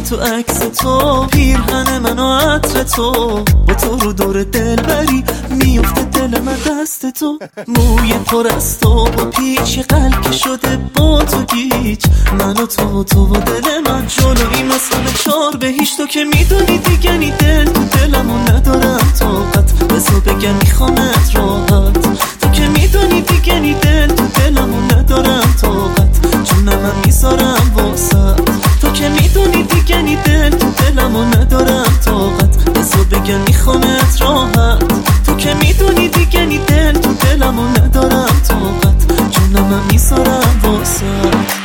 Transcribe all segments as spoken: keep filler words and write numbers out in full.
تو عکس تو، پیرهن من و عطر تو، با تو رو دور دل بری میفته دل من دست تو. موی پر از تو با پیچ قلب که شده با تو گیج، من و تو تو و دل من جلوی مثل چار بهیش. تو که میدونی دیگه نی دل تو دلمو ندارم طاقت، بسو بگم میخوامت راحت. تو که میدونی دیگه نی دل تو دلمو ندارم طاقت، جونم میذارم واسط. تو که میدونی دیگه نی دل تو دلمو ندارم طاقت، بسو بگم میخوامت راحت. تو که میدونی دیگه نی دل تو دلمو ندارم طاقت، جونم میذارم واسط.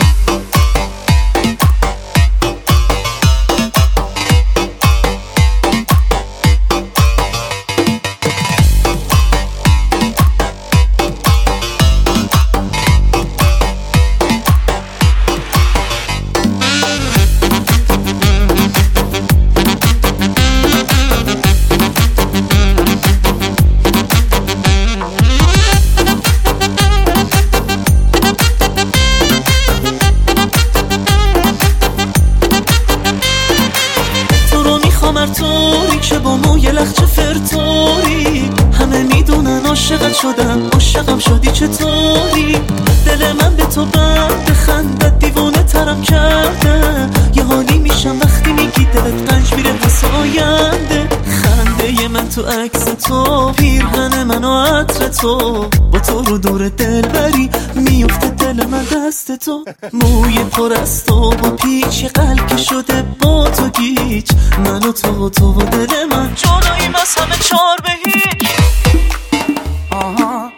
توری که با موی لخچه فرتوری، همه میدونن عاشقت شدم، عاشقم شدی چطوری؟ دل من به تو بند خندت دیوانه ترم کرده، یه حالی میشم وقتی میگی دلت قنج میره واسه آینده. خنده من تو عکس تو، پیرهن من و عطر تو، با تو رو دور دل بری میفته دل من دست تو. موی پر از تو با پیچ قلب که شده با تو گیج، من و تو تو و دل من جداییم از همه چار به هیچ. آها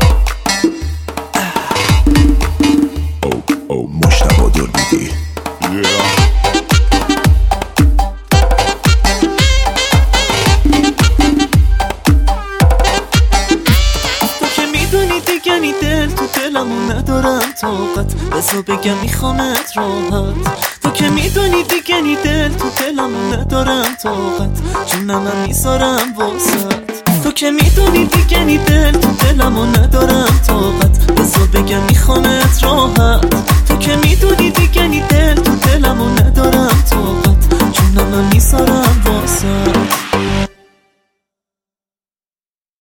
او او مشتبه دربیدی دیگه نی دل تو دلمو ندارم طاقت، بسو بگم میخوامت راحت. تو که میدونی دیگه نی دل تو دلمو ندارم طاقت، جونم میذارم واسط. تو که میدونی دیگه نی دل تو دلمو ندارم طاقت،